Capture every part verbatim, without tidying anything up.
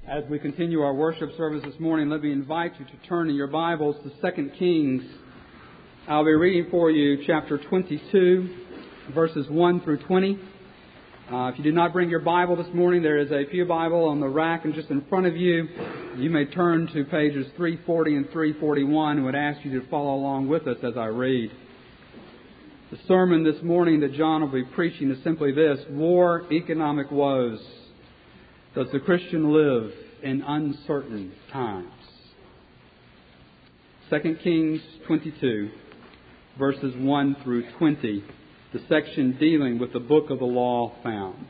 As we continue our worship service this morning, let me invite you to turn in your Bibles to Second Kings. I'll be reading for you chapter twenty-two, verses one through twenty. Uh, if you did not bring your Bible this morning, there is a pew Bible on the rack and just in front of you. You may turn to pages three forty and three forty-one and would ask you to follow along with us as I read. The sermon this morning that John will be preaching is simply this: War, Economic Woes. Does the Christian live in uncertain times? Second Kings twenty-two, verses one through twenty, the section dealing with the book of the law found.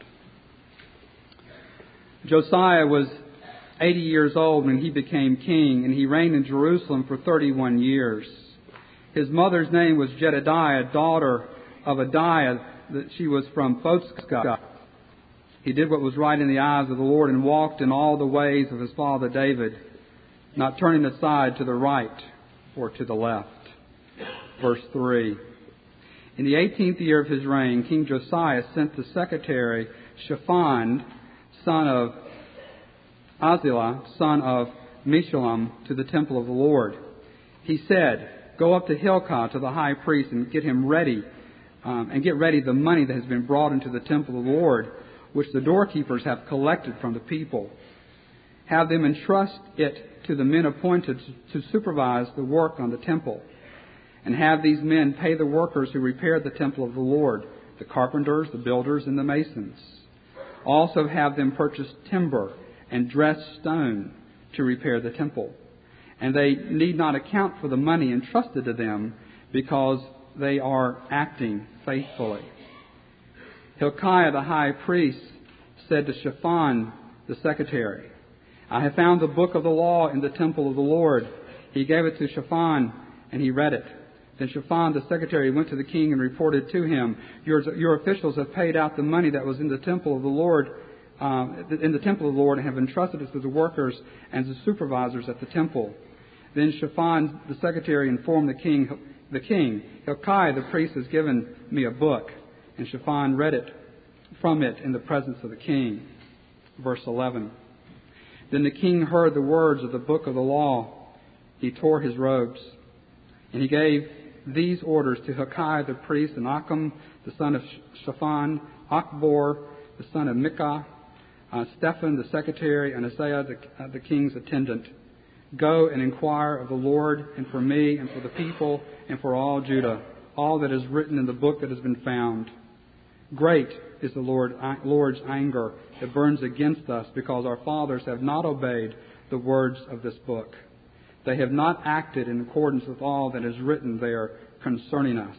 Josiah was eighty years old when he became king, and he reigned in Jerusalem for thirty-one years. His mother's name was Jedidiah, daughter of Adiah, that she was from Botzka. He did what was right in the eyes of the Lord and walked in all the ways of his father David, not turning aside to the right or to the left. Verse three. In the eighteenth year of his reign, King Josiah sent the secretary Shaphan, son of Azziah, son of Meshullam, to the temple of the Lord. He said, "Go up to Hilkiah to the high priest and get him ready, um, and get ready the money that has been brought into the temple of the Lord, which the doorkeepers have collected from the people. Have them entrust it to the men appointed to supervise the work on the temple. And have these men pay the workers who repair the temple of the Lord, the carpenters, the builders, and the masons. Also have them purchase timber and dress stone to repair the temple. And they need not account for the money entrusted to them, because they are acting faithfully." Hilkiah the high priest said to Shaphan the secretary, "I have found the book of the law in the temple of the Lord." He gave it to Shaphan, and he read it. Then Shaphan the secretary went to the king and reported to him, Your, your officials have paid out the money that was in the temple of the Lord, uh, in the temple of the Lord, and have entrusted it to the workers and the supervisors at the temple." Then Shaphan the secretary informed the king, the king, "Hilkiah the priest has given me a book." And Shaphan read it from it in the presence of the king. Verse eleven. Then the king heard the words of the book of the law. He tore his robes. And he gave these orders to Hilkiah the priest, and Achim the son of Shaphan, Achbor the son of Micah, uh, Stephan the secretary, and Isaiah the, uh, the king's attendant. "Go and inquire of the Lord, and for me, and for the people, and for all Judah, all that is written in the book that has been found. Great is the Lord, Lord's anger that burns against us, because our fathers have not obeyed the words of this book. They have not acted in accordance with all that is written there concerning us."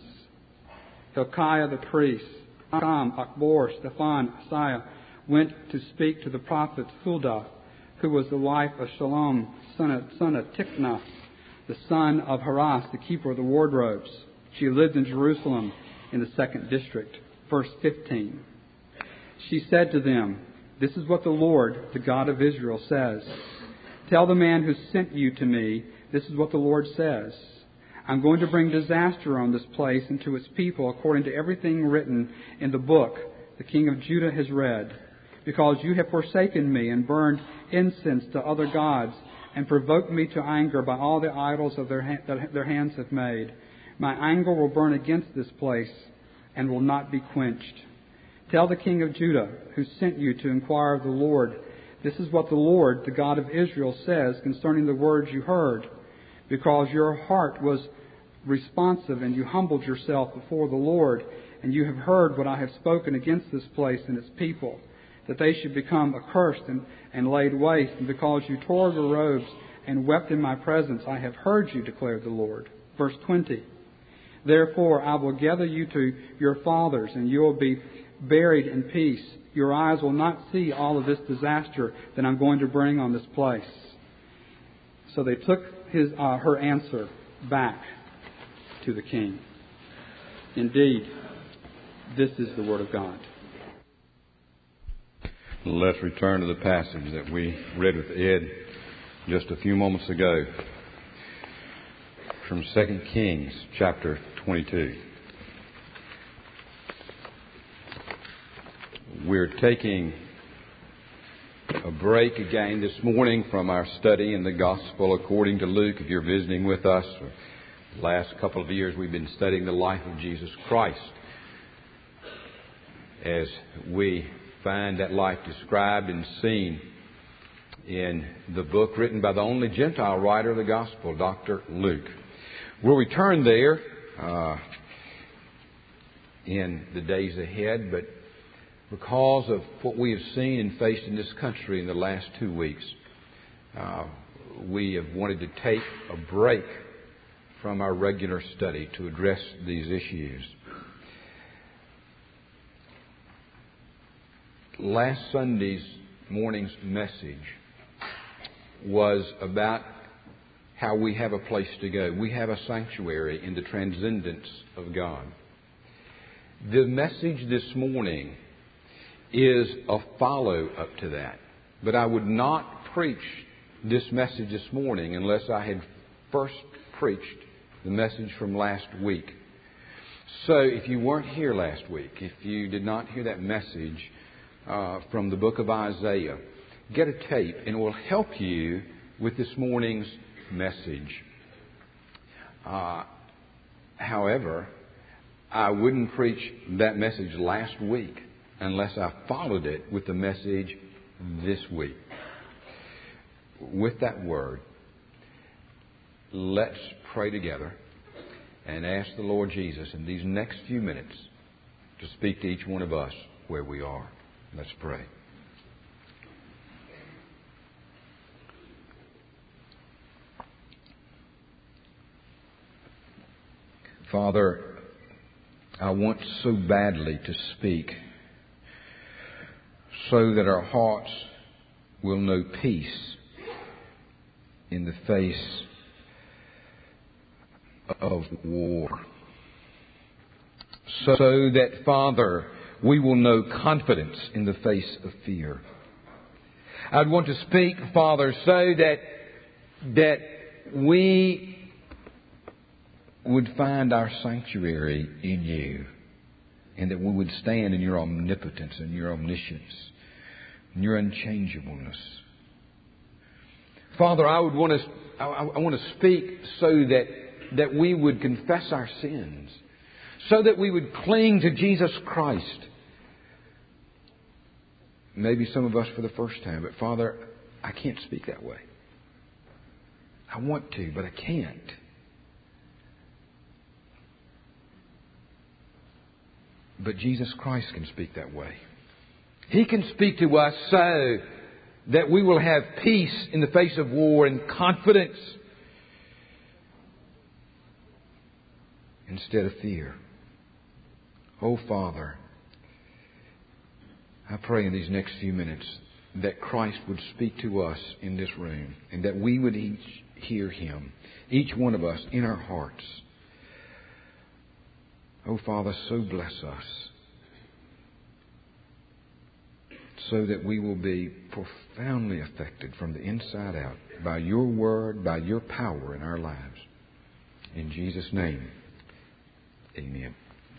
Hilkiah the priest, Achim, Achbor, Stephan, Isaiah went to speak to the prophet Huldah, who was the wife of Shallum, son of, son of Tiknah, the son of Haras, the keeper of the wardrobes. She lived in Jerusalem in the second district. Verse fifteen. She said to them, "This is what the Lord, the God of Israel, says. Tell the man who sent you to me, this is what the Lord says. I'm going to bring disaster on this place and to its people according to everything written in the book the king of Judah has read, because you have forsaken me and burned incense to other gods and provoked me to anger by all the idols of their ha- that their hands have made. My anger will burn against this place and will not be quenched. Tell the king of Judah, who sent you to inquire of the Lord, this is what the Lord, the God of Israel, says concerning the words you heard. Because your heart was responsive and you humbled yourself before the Lord, and you have heard what I have spoken against this place and its people, that they should become accursed and, and laid waste, and because you tore your robes and wept in my presence, I have heard you, declared the Lord." Verse twenty. "Therefore I will gather you to your fathers, and you will be buried in peace. Your eyes will not see all of this disaster that I'm going to bring on this place." So they took his, uh, her answer back to the king. Indeed, this is the word of God. Let's return to the passage that we read with Ed just a few moments ago from Second Kings chapter twenty-two. We're taking a break again this morning from our study in the Gospel according to Luke. If you're visiting with us, the last couple of years we've been studying the life of Jesus Christ, as we find that life described and seen in the book written by the only Gentile writer of the Gospel, Doctor Luke. We'll return there uh, in the days ahead, but because of what we have seen and faced in this country in the last two weeks, uh, we have wanted to take a break from our regular study to address these issues. Last Sunday's morning's message was about how we have a place to go. We have a sanctuary in the transcendence of God. The message this morning is a follow-up to that. But I would not preach this message this morning unless I had first preached the message from last week. So if you weren't here last week, if you did not hear that message uh, from the book of Isaiah, get a tape and it will help you with this morning's message. Uh, however, I wouldn't preach that message last week unless I followed it with the message this week. With that word, let's pray together and ask the Lord Jesus in these next few minutes to speak to each one of us where we are. Let's pray. Father, I want so badly to speak so that our hearts will know peace in the face of war. So that, Father, we will know confidence in the face of fear. I'd want to speak, Father, so that that we would find our sanctuary in You, and that we would stand in Your omnipotence and Your omniscience and Your unchangeableness. Father, I would want to I, I want to speak so that that we would confess our sins, so that we would cling to Jesus Christ. Maybe some of us for the first time, but Father, I can't speak that way. I want to, but I can't. But Jesus Christ can speak that way. He can speak to us so that we will have peace in the face of war and confidence instead of fear. Oh, Father, I pray in these next few minutes that Christ would speak to us in this room and that we would each hear Him, each one of us in our hearts. Oh, Father, so bless us so that we will be profoundly affected from the inside out by Your Word, by Your power in our lives. In Jesus' name, amen.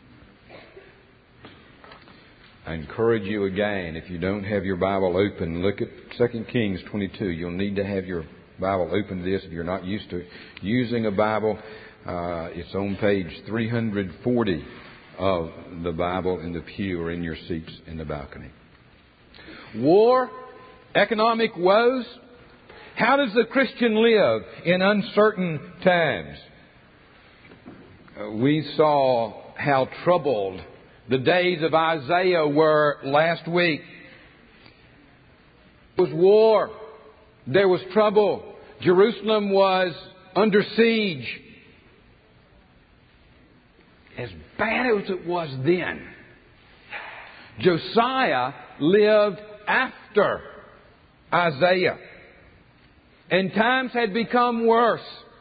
I encourage you again, if you don't have your Bible open, look at Second Kings twenty-two. You'll need to have your Bible open to this if you're not used to using a Bible. Uh, it's on page three hundred forty of the Bible in the pew or in your seats in the balcony. War, economic woes. How does the Christian live in uncertain times? Uh, we saw how troubled the days of Isaiah were last week. There was war. There was trouble. Jerusalem was under siege. As bad as it was then, Josiah lived after Isaiah. And times had become worse.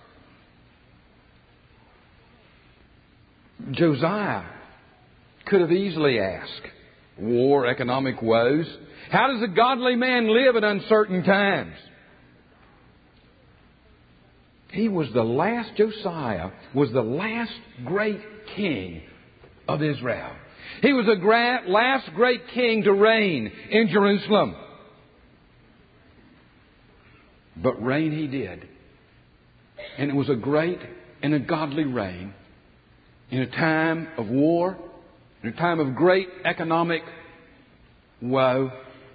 Josiah could have easily asked, war, economic woes. How does a godly man live in uncertain times? He was the last, Josiah was the last great king of Israel. He was the last great king to reign in Jerusalem. But reign he did. And it was a great and a godly reign in a time of war, in a time of great economic woe.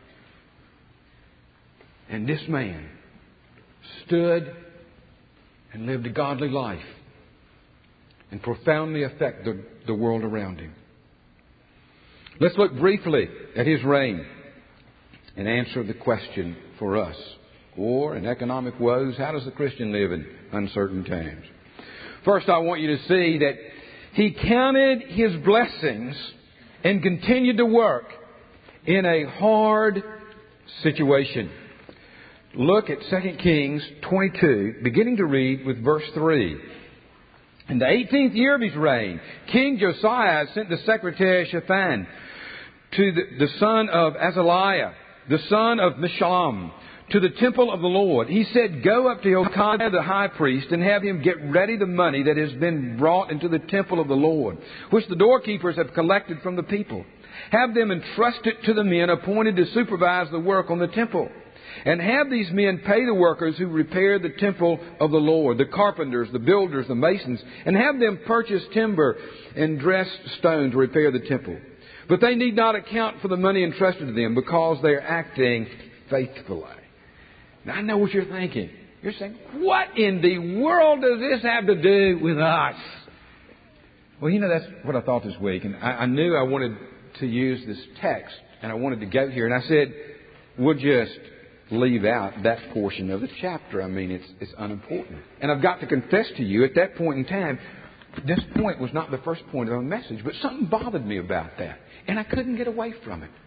And this man stood and lived a godly life and profoundly affected the, the world around him. Let's look briefly at his reign and answer the question for us. War and economic woes, how does the Christian live in uncertain times? First, I want you to see that he counted his blessings and continued to work in a hard situation. Look at Second Kings twenty-two, beginning to read with verse three. In the eighteenth year of his reign, King Josiah sent the secretary Shaphan to the, the son of Azaliah, the son of Meshullam, to the temple of the Lord. He said, "Go up to Hilkiah the high priest and have him get ready the money that has been brought into the temple of the Lord, which the doorkeepers have collected from the people. Have them entrust it to the men appointed to supervise the work on the temple. And have these men pay the workers who repair the temple of the Lord, the carpenters, the builders, the masons, and have them purchase timber and dressed stone to repair the temple. But they need not account for the money entrusted to them because they are acting faithfully." Now, I know what you're thinking. You're saying, what in the world does this have to do with us? Well, you know, that's what I thought this week. And I, I knew I wanted to use this text, and I wanted to go here. And I said, we'll just leave out that portion of the chapter. I mean, it's, it's unimportant. And I've got to confess to you, at that point in time, this point was not the first point of the message, but something bothered me about that. And I couldn't get away from it.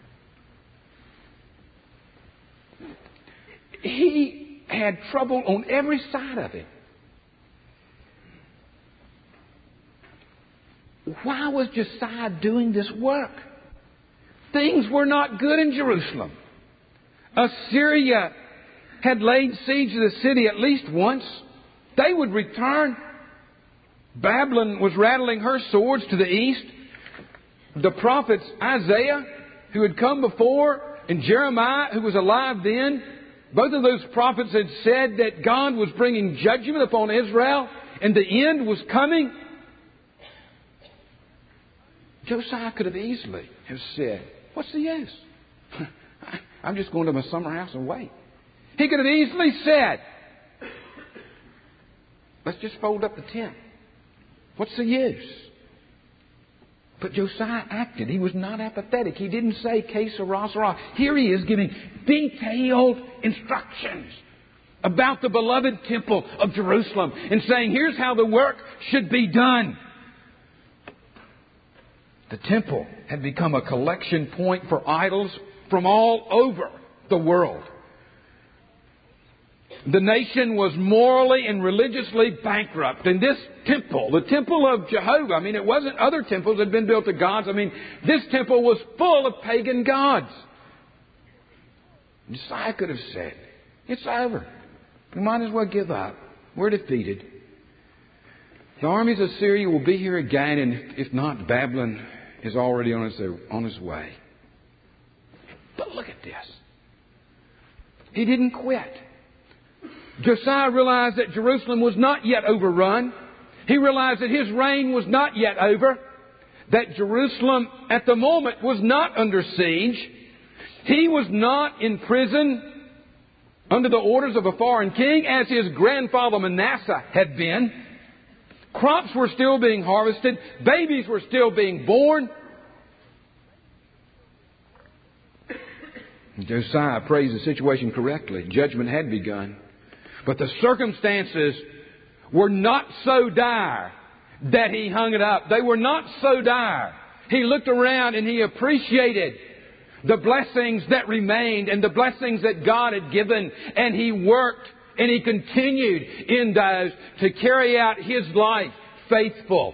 He had trouble on every side of it. Why was Josiah doing this work? Things were not good in Jerusalem. Assyria had laid siege to the city at least once. They would return. Babylon was rattling her swords to the east. The prophets Isaiah, who had come before, and Jeremiah, who was alive then, both of those prophets had said that God was bringing judgment upon Israel and the end was coming. Josiah could have easily have said, "What's the use? I'm just going to my summer house and wait." He could have easily said, "Let's just fold up the tent. What's the use?" But Josiah acted. He was not apathetic. He didn't say, "Que sera, sera." Here he is giving detailed instructions about the beloved temple of Jerusalem and saying, here's how the work should be done. The temple had become a collection point for idols from all over the world. The nation was morally and religiously bankrupt. And this temple, the temple of Jehovah, I mean, it wasn't other temples that had been built to gods. I mean, this temple was full of pagan gods. Josiah could have said, "It's over. We might as well give up. We're defeated. The armies of Syria will be here again, and if not, Babylon is already on its, on its way." But look at this. He didn't quit. Josiah realized that Jerusalem was not yet overrun. He realized that his reign was not yet over. That Jerusalem at the moment was not under siege. He was not in prison under the orders of a foreign king as his grandfather Manasseh had been. Crops were still being harvested. Babies were still being born. Josiah appraised the situation correctly. Judgment had begun. But the circumstances were not so dire that he hung it up. They were not so dire. He looked around and he appreciated the blessings that remained and the blessings that God had given. And he worked and he continued in those to carry out his life faithful.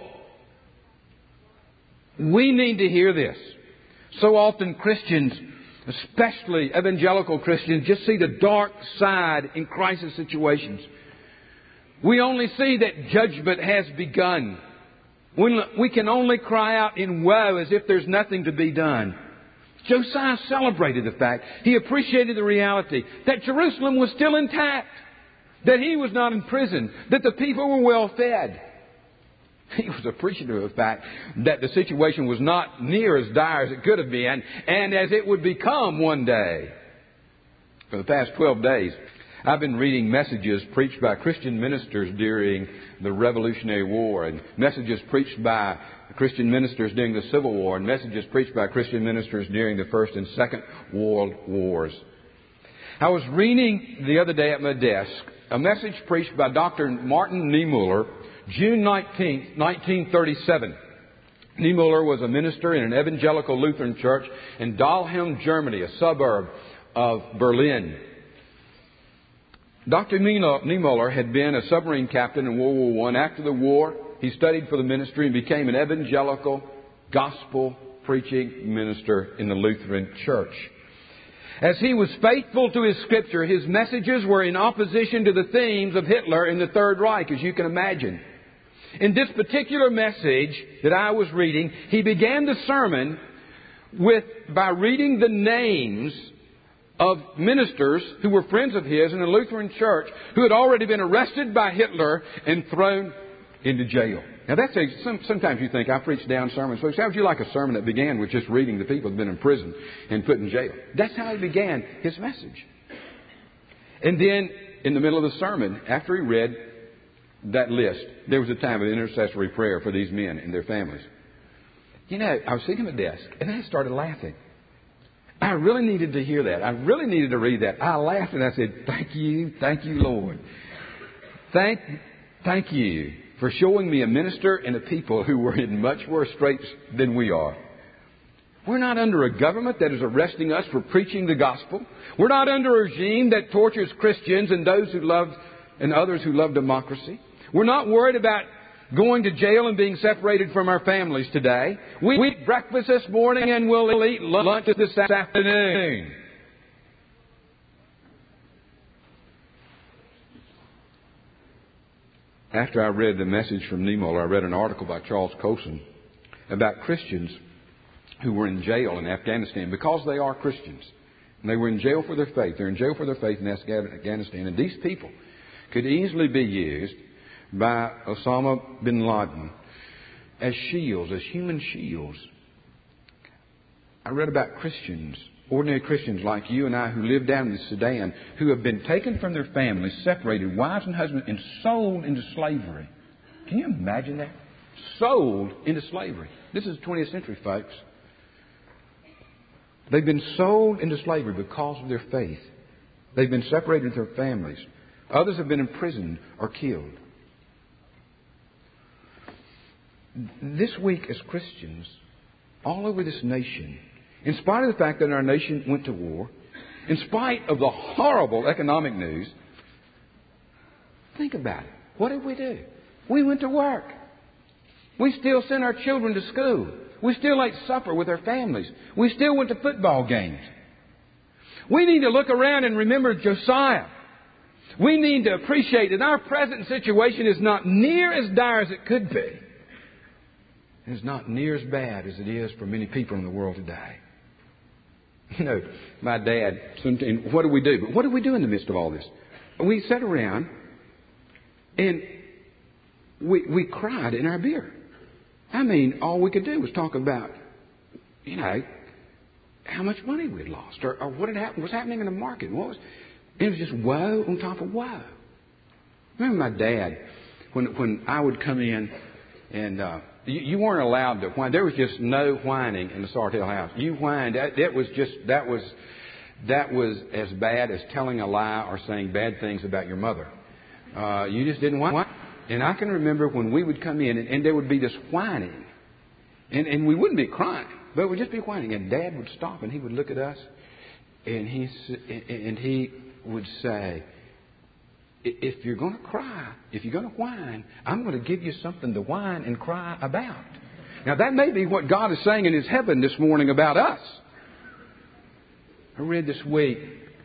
We need to hear this. So often Christians, especially evangelical Christians, just see the dark side in crisis situations. We only see that judgment has begun. We can only cry out in woe as if there's nothing to be done. Josiah celebrated the fact, he appreciated the reality that Jerusalem was still intact, that he was not in prison, that the people were well fed. He was appreciative of the fact that the situation was not near as dire as it could have been and as it would become one day. For the past twelve days, I've been reading messages preached by Christian ministers during the Revolutionary War, and messages preached by Christian ministers during the Civil War, and messages preached by Christian ministers during the First and Second World Wars. I was reading the other day at my desk a message preached by Doctor Martin Niemöller, June nineteenth, nineteen thirty-seven. Niemöller was a minister in an evangelical Lutheran church in Dahlem, Germany, a suburb of Berlin. Doctor Niemöller had been a submarine captain in World War One. After the war, he studied for the ministry and became an evangelical, gospel-preaching minister in the Lutheran church. As he was faithful to his Scripture, his messages were in opposition to the themes of Hitler in the Third Reich, as you can imagine. In this particular message that I was reading, he began the sermon with by reading the names of ministers who were friends of his in the Lutheran church who had already been arrested by Hitler and thrown into jail. Now, that's a, some, sometimes you think, I preach down sermons. So how would you like a sermon that began with just reading the people who had been in prison and put in jail? That's how he began his message. And then, in the middle of the sermon, after he read that list, there was a time of intercessory prayer for these men and their families. You know, I was sitting at my desk, and I started laughing. I really needed to hear that. I really needed to read that. I laughed and I said, thank you, thank you, Lord. Thank, thank you for showing me a minister and a people who were in much worse straits than we are. We're not under a government that is arresting us for preaching the gospel. We're not under a regime that tortures Christians and those who love and others who love democracy. We're not worried about going to jail and being separated from our families today. We eat breakfast this morning and we'll eat lunch this afternoon. After I read the message from Niemöller, I read an article by Charles Colson about Christians who were in jail in Afghanistan because they are Christians. And they were in jail for their faith. They're in jail for their faith in Afghanistan. And these people could easily be used by Osama bin Laden as shields, as human shields. I read about Christians, ordinary Christians like you and I who live down in the Sudan, who have been taken from their families, separated, wives and husbands, and sold into slavery. Can you imagine that? Sold into slavery. This is the twentieth century, folks. They've been sold into slavery because of their faith. They've been separated from their families. Others have been imprisoned or killed. This week, as Christians, all over this nation, in spite of the fact that our nation went to war, in spite of the horrible economic news, think about it. What did we do? We went to work. We still sent our children to school. We still ate supper with our families. We still went to football games. We need to look around and remember Josiah. We need to appreciate that our present situation is not near as dire as it could be. It's not near as bad as it is for many people in the world today. You know, my dad, sometimes, what do we do? But what do we do in the midst of all this? We sat around and we we cried in our beer. I mean, all we could do was talk about, you know, how much money we'd lost or, or what had happened, what's happening in the market. What was, it was just woe on top of woe. Remember my dad, when when I would come in and uh, you, you weren't allowed to whine. There was just no whining in the Sartell house. You whined. That, that was just that was that was as bad as telling a lie or saying bad things about your mother. Uh, you just didn't whine. And I can remember when we would come in and, and there would be this whining. And, and we wouldn't be crying, but it would just be whining. And Dad would stop and he would look at us and he, and he would say, if you're going to cry, if you're going to whine, I'm going to give you something to whine and cry about. Now that may be what God is saying in His heaven this morning about us. I read this week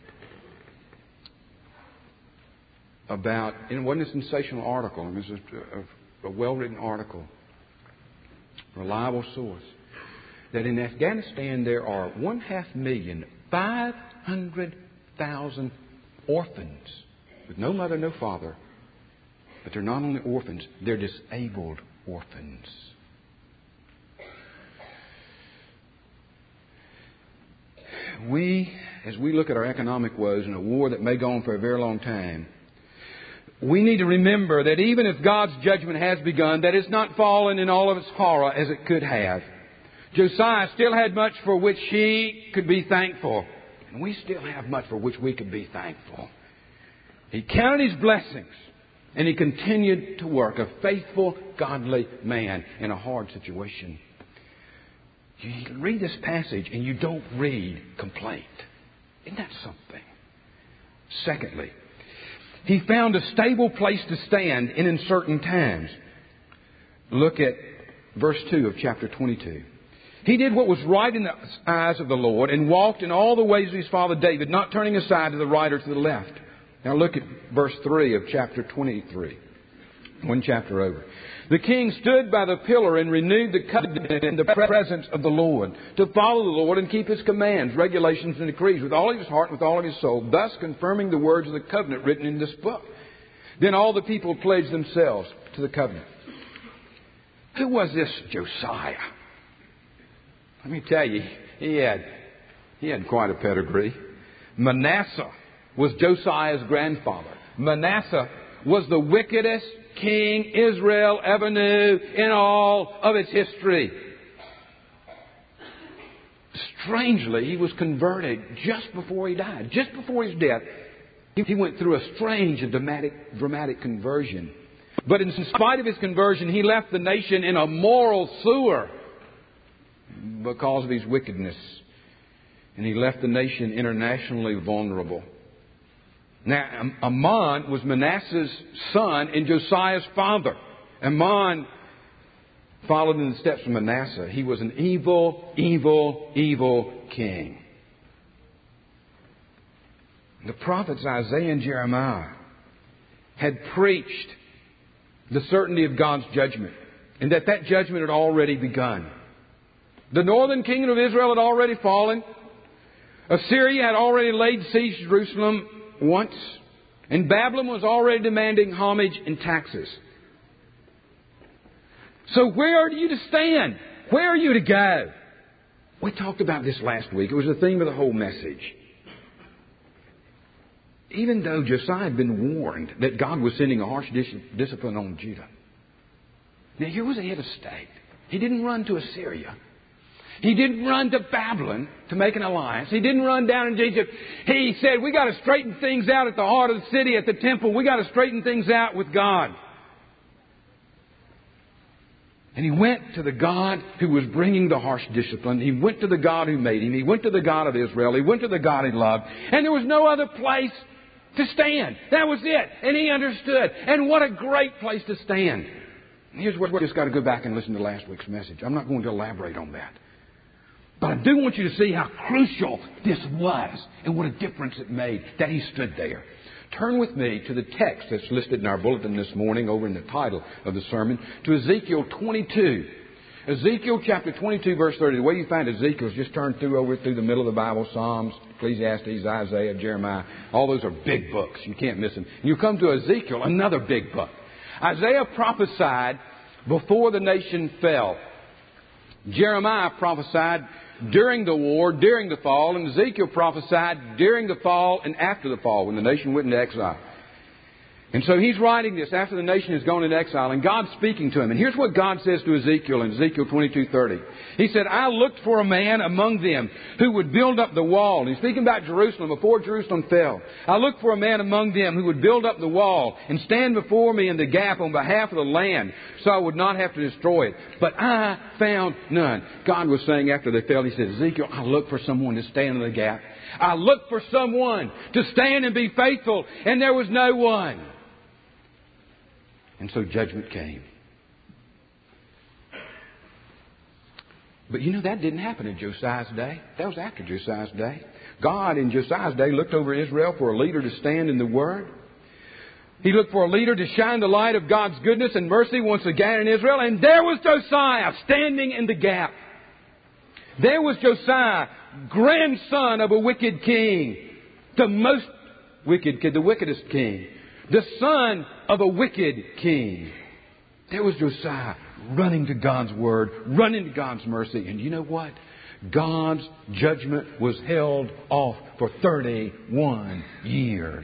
about, and it wasn't a sensational article, it was a, a, a well-written article, reliable source, that in Afghanistan there are one half million, five hundred thousand orphans with no mother, no father. But they're not only orphans, they're disabled orphans. We, as we look at our economic woes in a war that may go on for a very long time, we need to remember that even if God's judgment has begun, that it's not fallen in all of its horror as it could have. Josiah still had much for which he could be thankful. And we still have much for which we could be thankful. He counted his blessings. And he continued to work, a faithful, godly man in a hard situation. You read this passage and you don't read complaint. Isn't that something? Secondly, he found a stable place to stand in uncertain times. Look at verse two of chapter twenty-two. He did what was right in the eyes of the Lord and walked in all the ways of his father David, not turning aside to the right or to the left. Now look at verse three of chapter twenty-three. One chapter over. The king stood by the pillar and renewed the covenant in the presence of the Lord, to follow the Lord and keep His commands, regulations, and decrees with all of his heart and with all of his soul, thus confirming the words of the covenant written in this book. Then all the people pledged themselves to the covenant. Who was this Josiah? Let me tell you, he had, he had quite a pedigree. Manasseh was Josiah's grandfather. Manasseh was the wickedest king Israel ever knew in all of its history. Strangely, he was converted just before he died. Just before his death, he went through a strange and dramatic, dramatic conversion. But in spite of his conversion, he left the nation in a moral sewer because of his wickedness. And he left the nation internationally vulnerable. Now, Amon was Manasseh's son and Josiah's father. Amon followed in the steps of Manasseh. He was an evil, evil, evil king. The prophets Isaiah and Jeremiah had preached the certainty of God's judgment, and that that judgment had already begun. The northern kingdom of Israel had already fallen. Assyria had already laid siege to Jerusalem once, and Babylon was already demanding homage and taxes. So where are you to stand? Where are you to go? We talked about this last week. It was the theme of the whole message. Even though Josiah had been warned that God was sending a harsh dis- discipline on Judah. Now here was a head of state. He didn't run to Assyria. He didn't run to Babylon to make an alliance. He didn't run down into Egypt. He said, we got to straighten things out at the heart of the city, at the temple. We got to straighten things out with God. And he went to the God who was bringing the harsh discipline. He went to the God who made him. He went to the God of Israel. He went to the God he loved. And there was no other place to stand. That was it. And he understood. And what a great place to stand. Here's where we just got to go back and listen to last week's message. I'm not going to elaborate on that. But I do want you to see how crucial this was and what a difference it made that he stood there. Turn with me to the text that's listed in our bulletin this morning over in the title of the sermon, to Ezekiel twenty-two. Ezekiel chapter twenty-two, verse thirty. The way you find Ezekiel is just turn through over through the middle of the Bible, Psalms, Ecclesiastes, Isaiah, Jeremiah. All those are big books. You can't miss them. You come to Ezekiel, another big book. Isaiah prophesied before the nation fell. Jeremiah prophesied during the war, during the fall, and Ezekiel prophesied during the fall and after the fall, when the nation went into exile. And so he's writing this after the nation has gone into exile, and God's speaking to him. And here's what God says to Ezekiel in Ezekiel twenty-two thirty. He said, I looked for a man among them who would build up the wall. And he's speaking about Jerusalem before Jerusalem fell. I looked for a man among them who would build up the wall and stand before me in the gap on behalf of the land, so I would not have to destroy it. But I found none. God was saying after they fell, he said, Ezekiel, I looked for someone to stand in the gap. I looked for someone to stand and be faithful, and there was no one. And so judgment came. But you know, that didn't happen in Josiah's day. That was after Josiah's day. God in Josiah's day looked over Israel for a leader to stand in the Word. He looked for a leader to shine the light of God's goodness and mercy once again in Israel. And there was Josiah standing in the gap. There was Josiah, grandson of a wicked king. The most wicked king, the wickedest king. The son of a wicked king. There was Josiah running to God's Word, running to God's mercy. And you know what? God's judgment was held off for thirty-one years.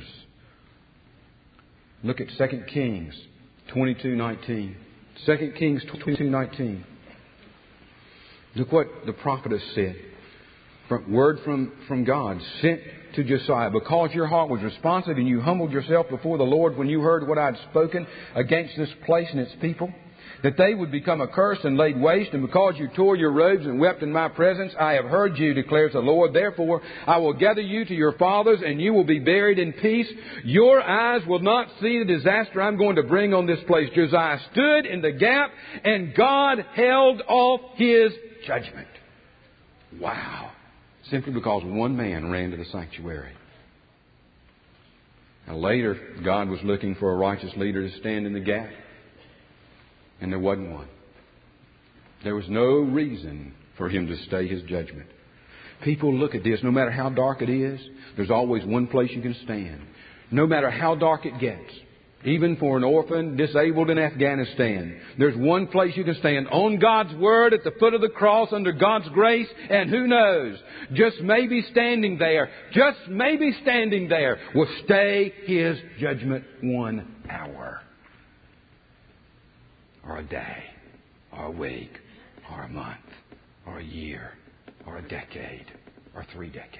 Look at Second Kings twenty-two nineteen. Second Kings twenty-two nineteen. Look what the prophetess said. Word from, from God sent to Josiah. Because your heart was responsive and you humbled yourself before the Lord when you heard what I had spoken against this place and its people, that they would become accursed and laid waste, and because you tore your robes and wept in my presence, I have heard you, declares the Lord. Therefore, I will gather you to your fathers, and you will be buried in peace. Your eyes will not see the disaster I'm going to bring on this place. Josiah stood in the gap, and God held off His judgment. Wow. Simply because one man ran to the sanctuary. Now later, God was looking for a righteous leader to stand in the gap. And there wasn't one. There was no reason for him to stay his judgment. People look at this, no matter how dark it is, there's always one place you can stand. No matter how dark it gets. Even for an orphan disabled in Afghanistan, there's one place you can stand, on God's Word, at the foot of the cross, under God's grace, and who knows, just maybe standing there, just maybe standing there, will stay His judgment one hour, or a day, or a week, or a month, or a year, or a decade, or three decades.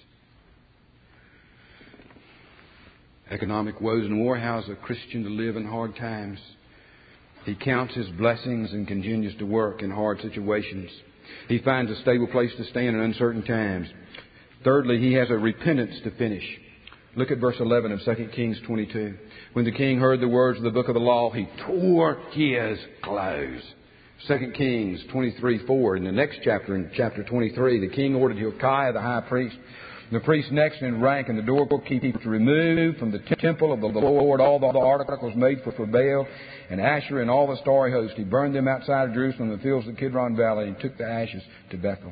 Economic woes and war, how's a Christian to live in hard times? He counts his blessings and continues to work in hard situations. He finds a stable place to stand in uncertain times. Thirdly, he has a repentance to finish. Look at verse eleven of Second Kings twenty-two. When the king heard the words of the book of the law, he tore his clothes. Second Kings twenty-three four. In the next chapter, in chapter twenty-three, the king ordered Hilkiah, the high priest, the priest next in rank and the doorkeeper, to remove from the temple of the Lord all the articles made for, for Baal and Asherah and all the starry host. He burned them outside of Jerusalem in the fields of the Kidron Valley and took the ashes to Bethel.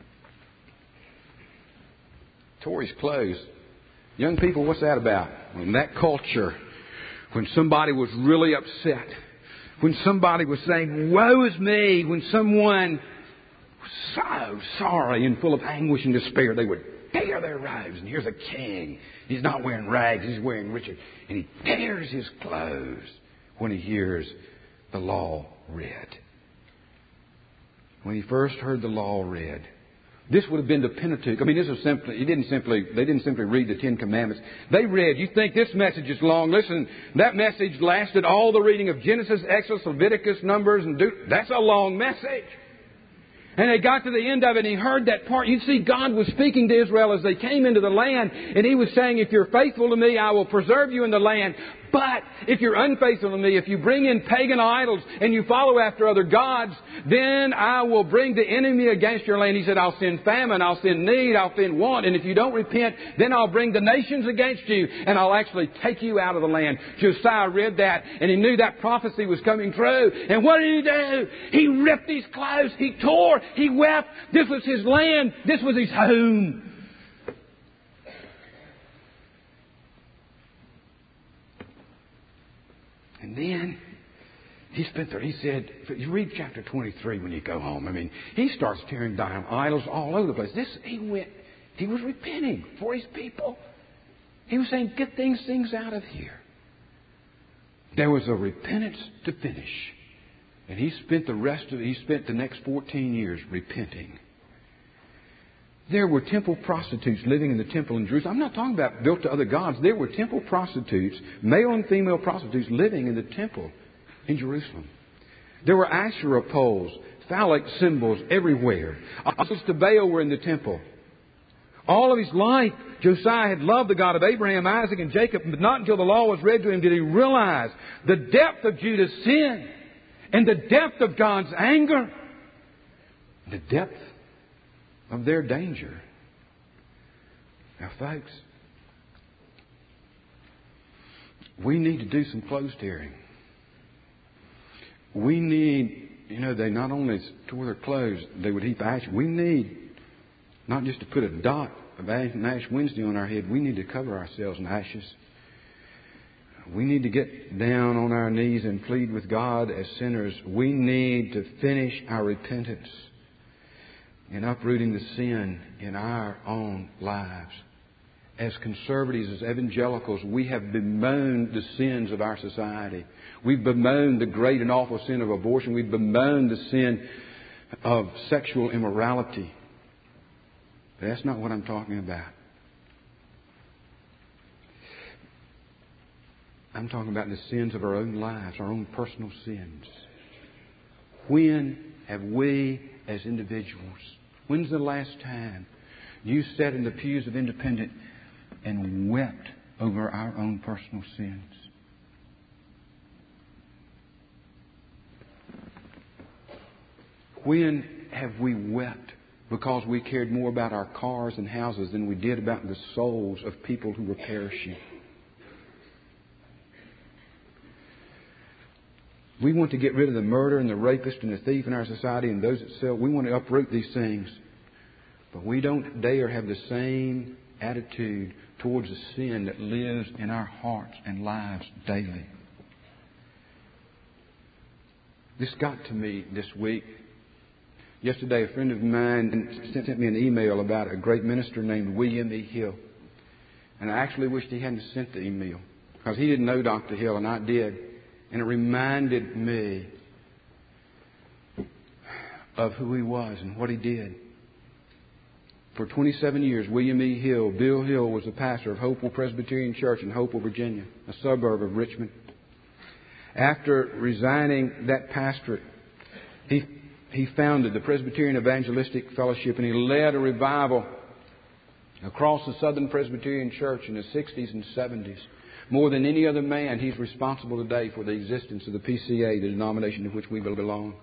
Tore his clothes. Young people, what's that about? In that culture, when somebody was really upset, when somebody was saying, woe is me, when someone was so sorry and full of anguish and despair, they would tear their robes. And here's a king. He's not wearing rags. He's wearing riches. And he tears his clothes when he hears the law read. When he first heard the law read, this would have been the Pentateuch. I mean, this was simply, he didn't simply, they didn't simply read the Ten Commandments. They read, you think this message is long. Listen, that message lasted all the reading of Genesis, Exodus, Leviticus, Numbers, and Deut- that's a long message. And they got to the end of it and he heard that part. You see, God was speaking to Israel as they came into the land. And He was saying, if you're faithful to me, I will preserve you in the land. But if you're unfaithful to me, if you bring in pagan idols and you follow after other gods, then I will bring the enemy against your land. He said, I'll send famine, I'll send need, I'll send want. And if you don't repent, then I'll bring the nations against you and I'll actually take you out of the land. Josiah read that and he knew that prophecy was coming true. And what did he do? He ripped his clothes, he tore, he wept. This was his land, this was his home. And then he spent there. He said, you read chapter twenty-three when you go home. I mean, he starts tearing down idols all over the place. This, he went, he was repenting for his people. He was saying, get these things out of here. There was a repentance to finish. And he spent the rest of, he spent the next fourteen years repenting. There were temple prostitutes living in the temple in Jerusalem. I'm not talking about built to other gods. There were temple prostitutes, male and female prostitutes, living in the temple in Jerusalem. There were Asherah poles, phallic symbols everywhere. Idols to Baal were in the temple. All of his life, Josiah had loved the God of Abraham, Isaac, and Jacob, but not until the law was read to him did he realize the depth of Judah's sin and the depth of God's anger, the depth of their danger. Now, folks, we need to do some clothes tearing. We need, you know, they not only tore their clothes, they would heap ash. We need not just to put a dot of Ash Wednesday on our head. We need to cover ourselves in ashes. We need to get down on our knees and plead with God as sinners. We need to finish our repentance in uprooting the sin in our own lives. As conservatives, as evangelicals, we have bemoaned the sins of our society. We've bemoaned the great and awful sin of abortion. We've bemoaned the sin of sexual immorality. But that's not what I'm talking about. I'm talking about the sins of our own lives, our own personal sins. When have we as individuals, when's the last time you sat in the pews of Independent and wept over our own personal sins? When have we wept because we cared more about our cars and houses than we did about the souls of people who were perishing? We want to get rid of the murder and the rapist and the thief in our society and those that sell. We want to uproot these things. But we don't dare have the same attitude towards the sin that lives in our hearts and lives daily. This got to me this week. Yesterday, a friend of mine sent me an email about a great minister named William E. Hill. And I actually wished he hadn't sent the email, because he didn't know Doctor Hill and I did. And it reminded me of who he was and what he did. For twenty-seven years, William E. Hill, Bill Hill, was the pastor of Hopewell Presbyterian Church in Hopewell, Virginia, a suburb of Richmond. After resigning that pastorate, he, he founded the Presbyterian Evangelistic Fellowship, and he led a revival across the Southern Presbyterian Church in the sixties and seventies. More than any other man, he's responsible today for the existence of the P C A, the denomination to which we belong.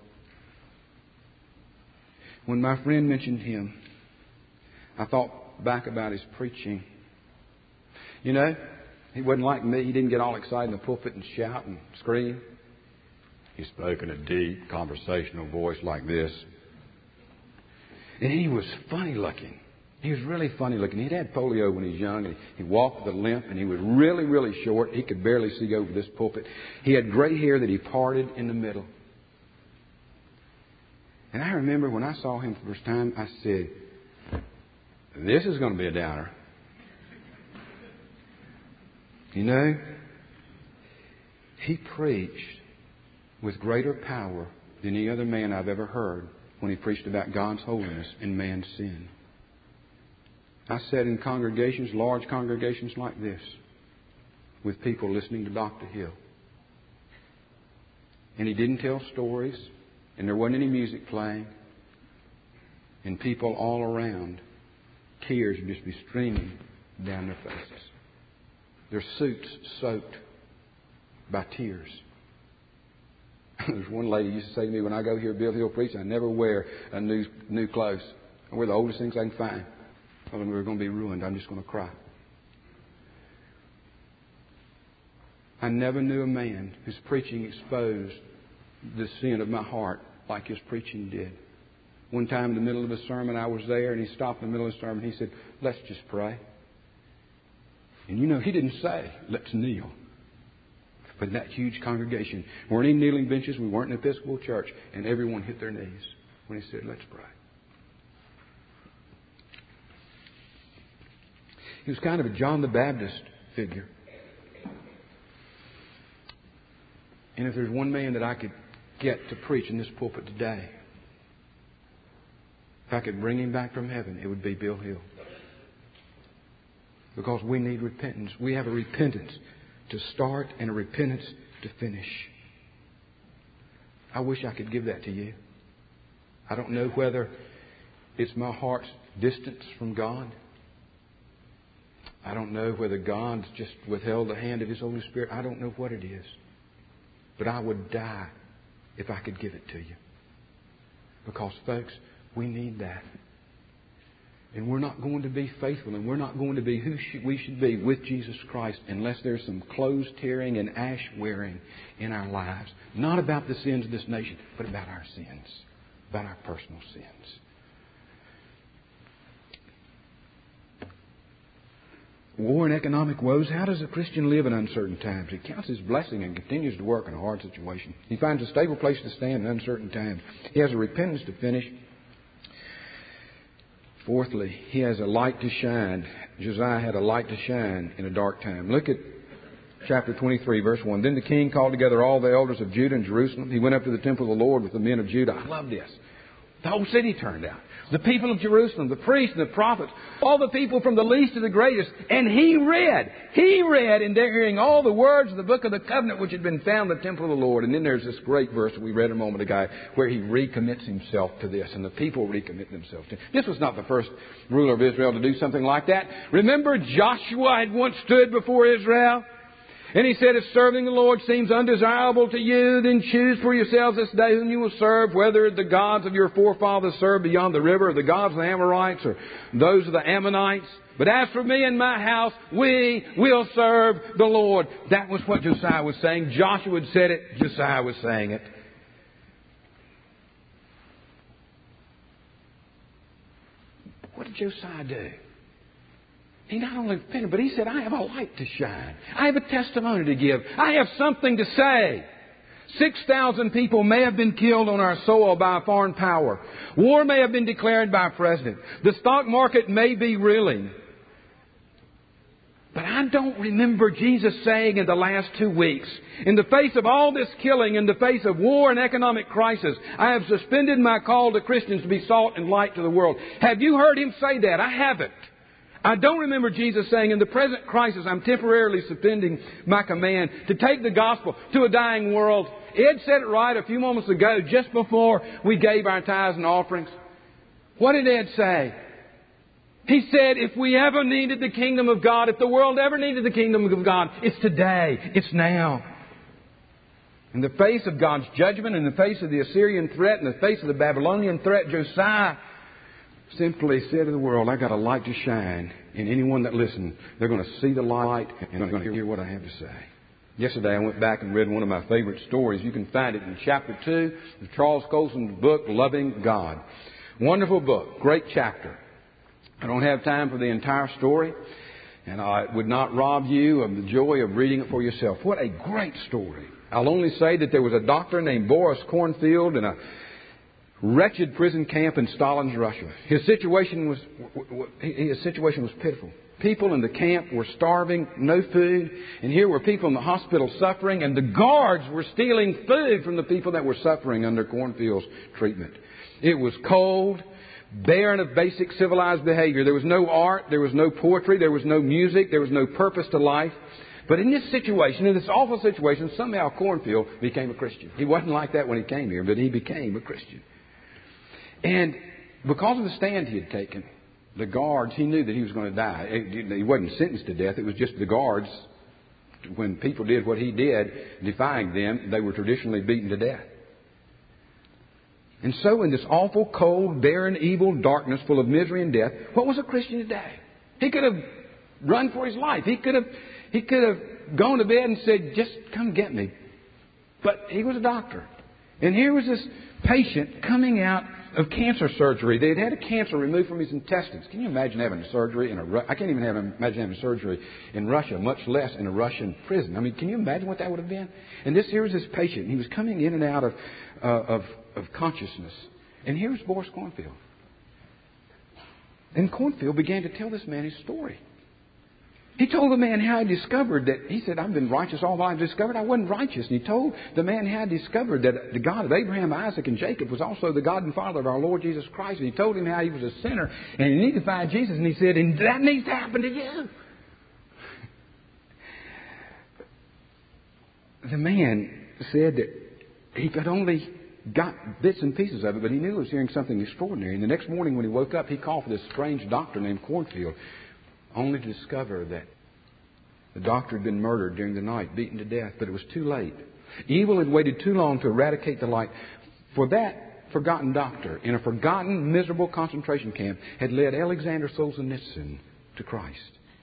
When my friend mentioned him, I thought back about his preaching. You know, he wasn't like me. He didn't get all excited in the pulpit and shout and scream. He spoke in a deep, conversational voice like this. And he was funny looking. He was really funny looking. He'd had polio when he was young, and he walked with a limp, and he was really, really short. He could barely see over this pulpit. He had gray hair that he parted in the middle. And I remember when I saw him for the first time, I said, this is going to be a downer. You know, he preached with greater power than any other man I've ever heard when he preached about God's holiness and man's sin. I sat in congregations, large congregations like this, with people listening to Doctor Hill. And he didn't tell stories, and there wasn't any music playing, and people all around, tears would just be streaming down their faces. Their suits soaked by tears. There's one lady used to say to me, when I go hear Bill Hill preach, I never wear a new new clothes. I wear the oldest things I can find. Well, we're going to be ruined. I'm just going to cry. I never knew a man whose preaching exposed the sin of my heart like his preaching did. One time in the middle of a sermon, I was there, and he stopped in the middle of the sermon. He said, let's just pray. And you know, he didn't say, let's kneel. But in that huge congregation, weren't any kneeling benches. We weren't an Episcopal church. And everyone hit their knees when he said, let's pray. He was kind of a John the Baptist figure. And if there's one man that I could get to preach in this pulpit today, if I could bring him back from heaven, it would be Bill Hill. Because we need repentance. We have a repentance to start and a repentance to finish. I wish I could give that to you. I don't know whether it's my heart's distance from God. I don't know whether God's just withheld the hand of His Holy Spirit. I don't know what it is. But I would die if I could give it to you. Because, folks, we need that. And we're not going to be faithful, and we're not going to be who should, we should be with Jesus Christ unless there's some clothes tearing and ash wearing in our lives. Not about the sins of this nation, but about our sins, about our personal sins. War and economic woes. How does a Christian live in uncertain times? He counts his blessing and continues to work in a hard situation. He finds a stable place to stand in uncertain times. He has a repentance to finish. Fourthly, he has a light to shine. Josiah had a light to shine in a dark time. Look at chapter twenty-three, verse one. Then the king called together all the elders of Judah and Jerusalem. He went up to the temple of the Lord with the men of Judah. I love this. The whole city turned out. The people of Jerusalem, the priests and the prophets, all the people from the least to the greatest. And he read, he read in their hearing all the words of the book of the covenant which had been found in the temple of the Lord. And then there's this great verse that we read a moment ago where he recommits himself to this and the people recommit themselves to it. This was not the first ruler of Israel to do something like that. Remember, Joshua had once stood before Israel. And he said, if serving the Lord seems undesirable to you, then choose for yourselves this day whom you will serve, whether the gods of your forefathers served beyond the river, or the gods of the Amorites, or those of the Ammonites. But as for me and my house, we will serve the Lord. That was what Josiah was saying. Joshua had said it. Josiah was saying it. What did Josiah do? He not only repented, but he said, I have a light to shine. I have a testimony to give. I have something to say. Six thousand people may have been killed on our soil by a foreign power. War may have been declared by a president. The stock market may be reeling. But I don't remember Jesus saying in the last two weeks, in the face of all this killing, in the face of war and economic crisis, I have suspended my call to Christians to be salt and light to the world. Have you heard Him say that? I haven't. I don't remember Jesus saying, in the present crisis, I'm temporarily suspending my command to take the gospel to a dying world. Ed said it right a few moments ago, just before we gave our tithes and offerings. What did Ed say? He said, if we ever needed the kingdom of God, if the world ever needed the kingdom of God, it's today. It's now. In the face of God's judgment, in the face of the Assyrian threat, in the face of the Babylonian threat, Josiah simply said to the world, I've got a light to shine. And anyone that listens, they're going to see the light and they're going to hear what I have to say. Yesterday I went back and read one of my favorite stories. You can find it in chapter two of Charles Colson's book, Loving God. Wonderful book. Great chapter. I don't have time for the entire story, and I would not rob you of the joy of reading it for yourself. What a great story. I'll only say that there was a doctor named Boris Kornfield in a wretched prison camp in Stalin's Russia. His situation was his situation was pitiful. People in the camp were starving, no food, and here were people in the hospital suffering, and the guards were stealing food from the people that were suffering under Kornfield's treatment. It was cold, barren of basic civilized behavior. There was no art, there was no poetry, there was no music, there was no purpose to life. But in this situation, in this awful situation, somehow Kornfield became a Christian. He wasn't like that when he came here, but he became a Christian. And because of the stand he had taken, the guards, he knew that he was going to die. He wasn't sentenced to death. It was just the guards, when people did what he did, defying them, they were traditionally beaten to death. And so in this awful, cold, barren, evil darkness full of misery and death, what was a Christian today? He could have run for his life. He could have, he could have gone to bed and said, just come get me. But he was a doctor. And here was this patient coming out of cancer surgery. They had had a cancer removed from his intestines. Can you imagine having a surgery in a... I can't even have, imagine having surgery in Russia, much less in a Russian prison. I mean, can you imagine what that would have been? And this here was this patient. He was coming in and out of, uh, of, of consciousness. And here's Boris Kornfield. And Kornfield began to tell this man his story. He told the man how he discovered that, he said, I've been righteous all my life. I discovered I wasn't righteous. And he told the man how he discovered that the God of Abraham, Isaac, and Jacob was also the God and Father of our Lord Jesus Christ. And he told him how he was a sinner and he needed to find Jesus. And he said, and that needs to happen to you. The man said that he could only got bits and pieces of it, but he knew he was hearing something extraordinary. And the next morning when he woke up, he called for this strange doctor named Kornfield, only to discover that the doctor had been murdered during the night, beaten to death, but it was too late. Evil had waited too long to eradicate the light. For that forgotten doctor in a forgotten, miserable concentration camp had led Alexander Solzhenitsyn to Christ.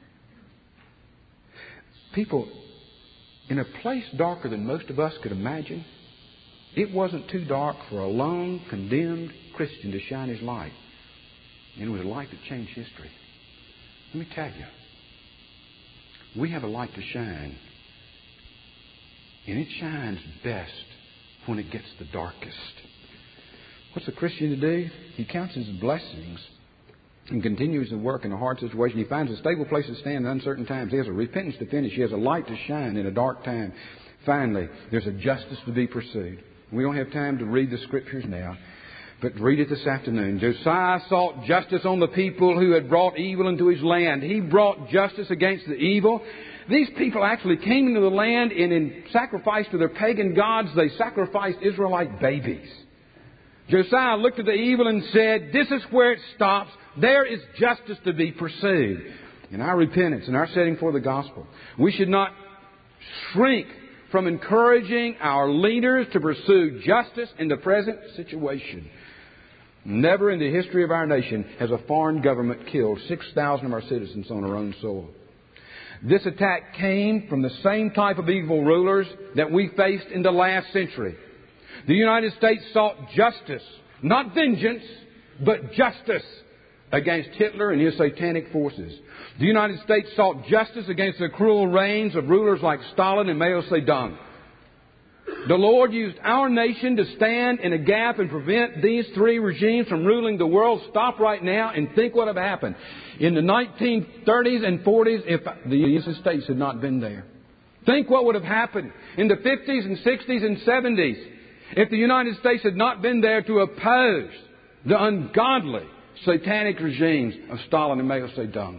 People, in a place darker than most of us could imagine, it wasn't too dark for a lone, condemned Christian to shine his light. And it was a light that changed history. Let me tell you, we have a light to shine. And it shines best when it gets the darkest. What's a Christian to do? He counts his blessings and continues to work in a hard situation. He finds a stable place to stand in uncertain times. He has a repentance to finish. He has a light to shine in a dark time. Finally, there's a justice to be pursued. We don't have time to read the Scriptures now, but read it this afternoon. Josiah sought justice on the people who had brought evil into his land. He brought justice against the evil. These people actually came into the land, and in sacrifice to their pagan gods, they sacrificed Israelite babies. Josiah looked at the evil and said, this is where it stops. There is justice to be pursued. In our repentance, in our setting for the gospel, we should not shrink from encouraging our leaders to pursue justice in the present situation. Never in the history of our nation has a foreign government killed six thousand of our citizens on our own soil. This attack came from the same type of evil rulers that we faced in the last century. The United States sought justice, not vengeance, but justice against Hitler and his satanic forces. The United States sought justice against the cruel reigns of rulers like Stalin and Mao Zedong. The Lord used our nation to stand in a gap and prevent these three regimes from ruling the world. Stop right now and think what would have happened in the nineteen thirties and forties if the United States had not been there. Think what would have happened in the fifties and sixties and seventies if the United States had not been there to oppose the ungodly, satanic regimes of Stalin and Mao Zedong.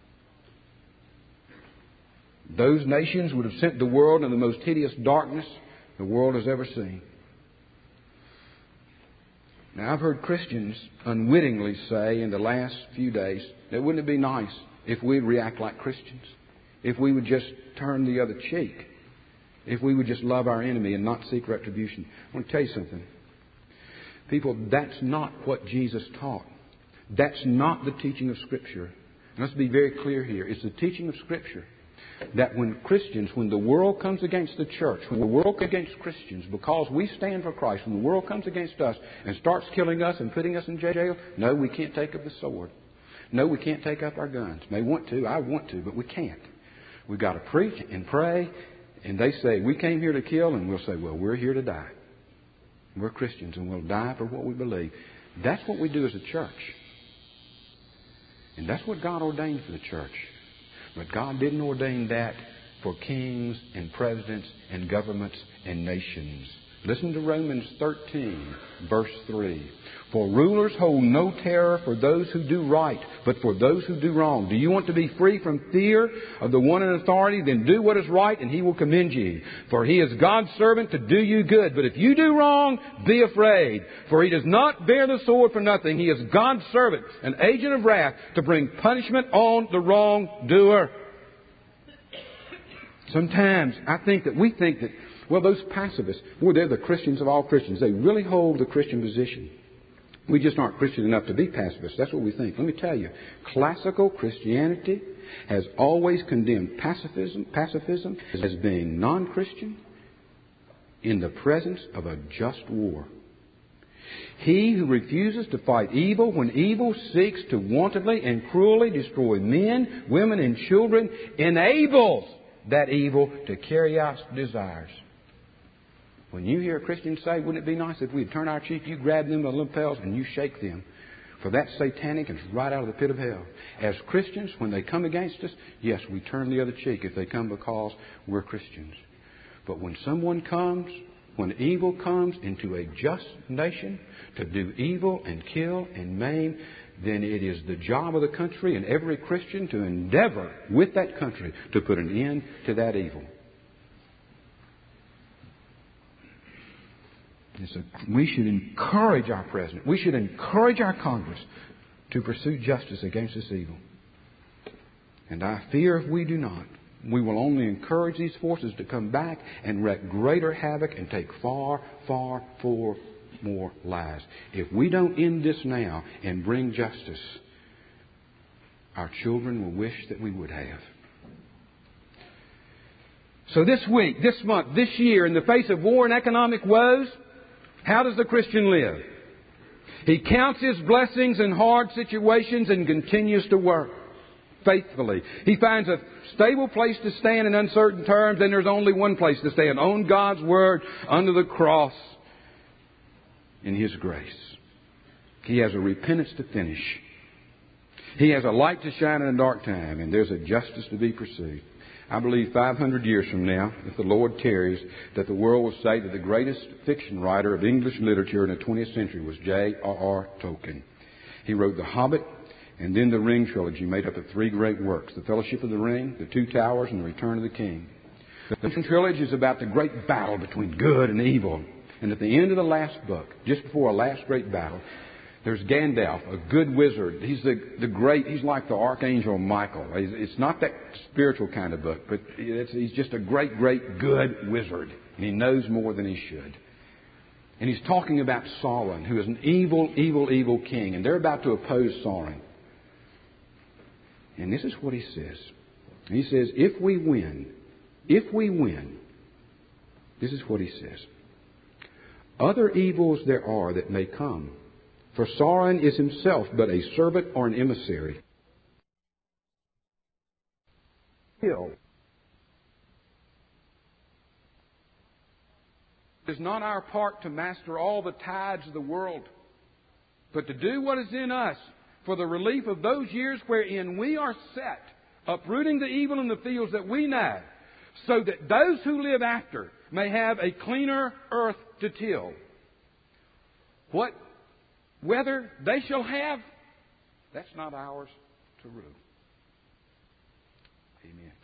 Those nations would have sent the world in the most hideous darkness the world has ever seen. Now, I've heard Christians unwittingly say in the last few days that wouldn't it be nice if we'd react like Christians? If we would just turn the other cheek? If we would just love our enemy and not seek retribution? I want to tell you something. People, that's not what Jesus taught. That's not the teaching of Scripture. Let's be very clear here. It's the teaching of Scripture that when Christians, when the world comes against the church, when the world comes against Christians, because we stand for Christ, when the world comes against us and starts killing us and putting us in jail, no, we can't take up the sword. No, we can't take up our guns. May want to, I want to, but we can't. We've got to preach and pray, and they say, we came here to kill, and we'll say, well, we're here to die. We're Christians, and we'll die for what we believe. That's what we do as a church. And that's what God ordained for the church. But God didn't ordain that for kings and presidents and governments and nations. Listen to Romans thirteen, verse three. For rulers hold no terror for those who do right, but for those who do wrong. Do you want to be free from fear of the one in authority? Then do what is right, and he will commend you. For he is God's servant to do you good. But if you do wrong, be afraid. For he does not bear the sword for nothing. He is God's servant, an agent of wrath, to bring punishment on the wrongdoer. Sometimes I think that we think that, well, those pacifists, well, they're the Christians of all Christians. They really hold the Christian position. We just aren't Christian enough to be pacifists. That's what we think. Let me tell you, classical Christianity has always condemned pacifism, pacifism as being non-Christian in the presence of a just war. He who refuses to fight evil when evil seeks to wantonly and cruelly destroy men, women, and children enables that evil to carry out its desires. When you hear a Christian say, wouldn't it be nice if we'd turn our cheek, you grab them by the lapels and you shake them? For that's satanic and it's right out of the pit of hell. As Christians, when they come against us, yes, we turn the other cheek if they come because we're Christians. But when someone comes, when evil comes into a just nation to do evil and kill and maim, then it is the job of the country and every Christian to endeavor with that country to put an end to that evil. And so we should encourage our president. We should encourage our Congress to pursue justice against this evil. And I fear if we do not, we will only encourage these forces to come back and wreak greater havoc and take far, far, far more lies. If we don't end this now and bring justice, our children will wish that we would have. So this week, this month, this year, in the face of war and economic woes, how does the Christian live? He counts his blessings in hard situations and continues to work faithfully. He finds a stable place to stand in uncertain terms, and there's only one place to stand: on God's Word, under the cross, in His grace. He has a repentance to finish. He has a light to shine in a dark time, and there's a justice to be pursued. I believe five hundred years from now, if the Lord tarries, that the world will say that the greatest fiction writer of English literature in the twentieth century was J R R Tolkien. He wrote The Hobbit and then the Ring trilogy, made up of three great works: The Fellowship of the Ring, The Two Towers, and The Return of the King. The Ring trilogy is about the great battle between good and evil. And at the end of the last book, just before a last great battle, there's Gandalf, a good wizard. He's the, the great, he's like the Archangel Michael. He's, it's not that spiritual kind of book, but it's, he's just a great, great, good wizard. And he knows more than he should. And he's talking about Sauron, who is an evil, evil, evil king. And they're about to oppose Sauron. And this is what he says. He says, if we win, if we win, this is what he says: other evils there are that may come, for Sauron is himself but a servant or an emissary. It is not our part to master all the tides of the world, but to do what is in us for the relief of those years wherein we are set, uprooting the evil in the fields that we know, so that those who live after may have a cleaner earth to till. What weather they shall have, that's not ours to rule. Amen.